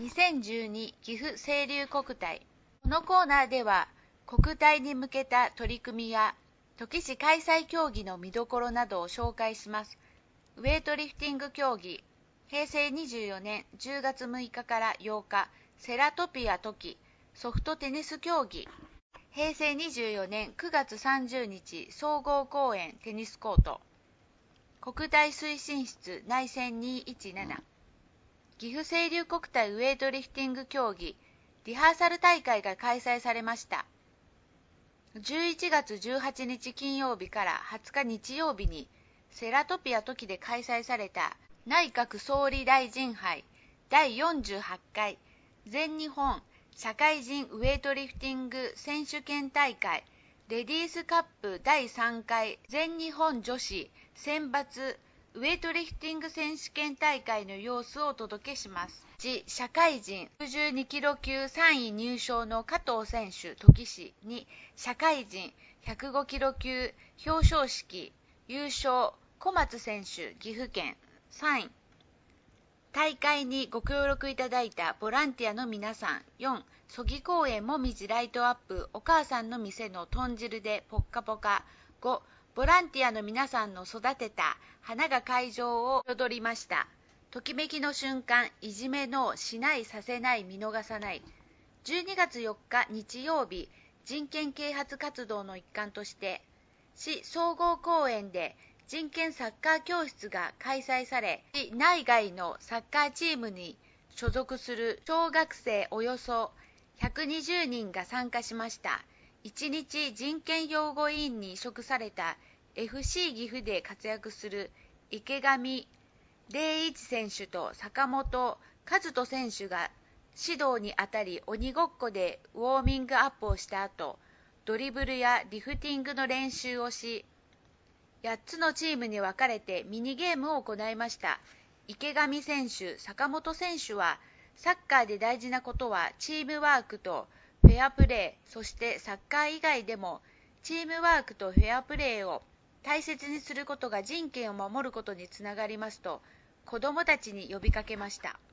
2012岐阜清流国体。このコーナーでは国体に向けた取り組みや土岐市開催競技の見どころなどを紹介します。ウェイトリフティング競技、平成24年10月6日から8日、セラトピアトキソフトテニス競技、平成24年9月30日、総合公園テニスコート、国体推進室内戦217、岐阜清流国体ウェイトリフティング競技リハーサル大会が開催されました。11月18日金曜日から20日日曜日にセラトピアトキで開催された内閣総理大臣杯第48回全日本社会人ウェイトリフティング選手権大会レディースカップ第3回全日本女子選抜ウェイトリフティング選手権大会の様子をお届けします。社会人62キロ級3位入賞の加藤選手土岐市に、社会人105キロ級表彰式優勝小松選手岐阜県3位。大会にご協力いただいたボランティアの皆さん。4、曽木公園もみじライトアップお母さんの店の豚汁でポッカポカ。5、ボランティアの皆さんの育てた花が会場を彩りました。ときめきの瞬間、いじめのしないさせない見逃さない。12月4日日曜日、人権啓発活動の一環として市総合公園で人権サッカー教室が開催され、市内外のサッカーチームに所属する小学生およそ120人が参加しました。1日人権擁護委員に委嘱された FC 岐阜で活躍する池上礼一選手と坂本和人選手が指導にあたり、鬼ごっこでウォーミングアップをした後、ドリブルやリフティングの練習をし、8つのチームに分かれてミニゲームを行いました。池上選手、坂本選手は、サッカーで大事なことはチームワークとフェアプレー、そしてサッカー以外でもチームワークとフェアプレーを大切にすることが人権を守ることにつながりますと子どもたちに呼びかけました。